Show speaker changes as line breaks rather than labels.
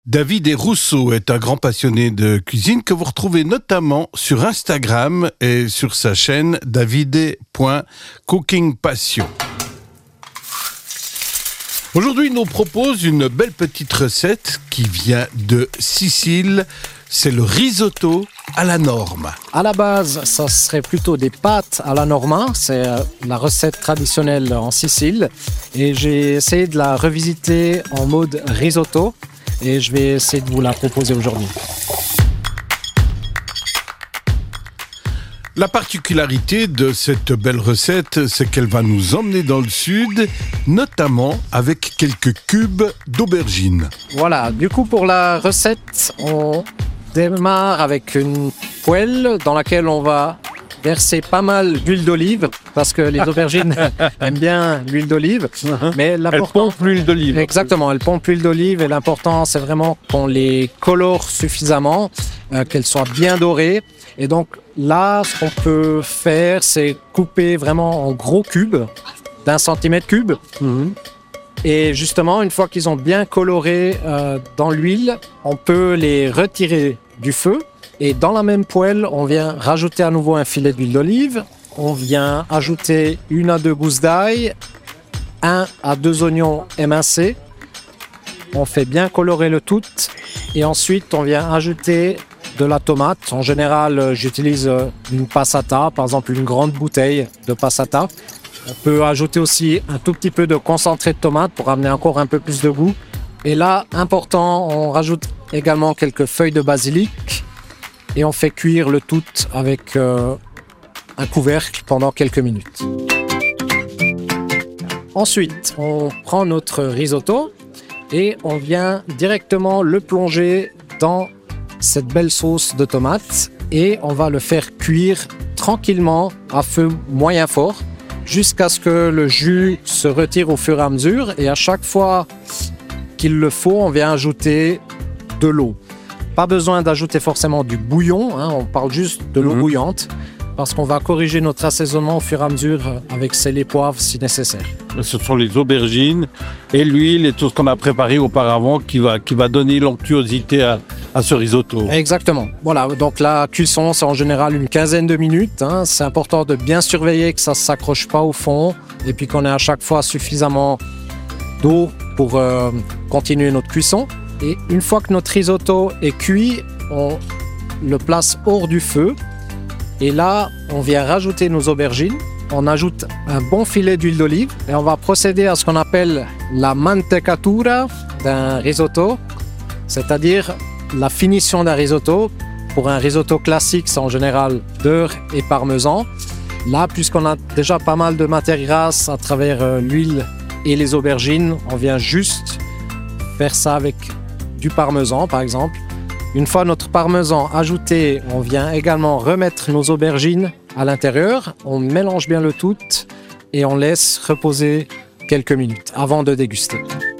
David Rousseau est un grand passionné de cuisine que vous retrouvez notamment sur Instagram et sur sa chaîne davide.cookingpassion. Aujourd'hui, il nous propose une belle petite recette qui vient de Sicile. C'est le risotto à la norma.
À la base, ça serait plutôt des pâtes à la norma. C'est la recette traditionnelle en Sicile. Et j'ai essayé de la revisiter en mode risotto. Et je vais essayer de vous la proposer aujourd'hui.
La particularité de cette belle recette, c'est qu'elle va nous emmener dans le sud, notamment avec quelques cubes d'aubergines.
Voilà, du coup pour la recette, on démarre avec une poêle dans laquelle on va verser pas mal d'huile d'olive parce que les aubergines aiment bien l'huile d'olive. Mais
elles pompent l'huile d'olive.
Exactement, elles pompent l'huile d'olive et l'important c'est vraiment qu'on les colore suffisamment, qu'elles soient bien dorées. Et donc là, ce qu'on peut faire, c'est couper vraiment en gros cubes, d'1 centimètre cube. Et justement, une fois qu'ils ont bien coloré dans l'huile, on peut les retirer du feu. Et dans la même poêle, on vient rajouter à nouveau un filet d'huile d'olive. On vient ajouter 1 à 2 gousses d'ail, 1 à 2 oignons émincés. On fait bien colorer le tout. Et ensuite, on vient ajouter de la tomate. En général, j'utilise une passata, par exemple une grande bouteille de passata. On peut ajouter aussi un tout petit peu de concentré de tomate pour amener encore un peu plus de goût. Et là, important, on rajoute également quelques feuilles de basilic. Et on fait cuire le tout avec un couvercle pendant quelques minutes. Ensuite, on prend notre risotto et on vient directement le plonger dans cette belle sauce de tomate et on va le faire cuire tranquillement à feu moyen fort jusqu'à ce que le jus se retire au fur et à mesure. Et à chaque fois qu'il le faut, on vient ajouter de l'eau. Pas besoin d'ajouter forcément du bouillon, on parle juste de l'eau bouillante parce qu'on va corriger notre assaisonnement au fur et à mesure avec sel et poivre si nécessaire.
Ce sont les aubergines et l'huile et tout ce qu'on a préparé auparavant qui va donner l'onctuosité à ce risotto.
Exactement. Voilà, donc la cuisson, c'est en général une quinzaine de minutes. C'est important de bien surveiller que ça ne s'accroche pas au fond et puis qu'on ait à chaque fois suffisamment d'eau pour continuer notre cuisson. Et une fois que notre risotto est cuit, on le place hors du feu. Et là, on vient rajouter nos aubergines. On ajoute un bon filet d'huile d'olive. Et on va procéder à ce qu'on appelle la mantecatura d'un risotto. C'est-à-dire la finition d'un risotto. Pour un risotto classique, c'est en général beurre et parmesan. Là, puisqu'on a déjà pas mal de matière grasse à travers l'huile et les aubergines, on vient juste faire ça avec du parmesan par exemple. Une fois notre parmesan ajouté, on vient également remettre nos aubergines à l'intérieur. On mélange bien le tout et on laisse reposer quelques minutes avant de déguster.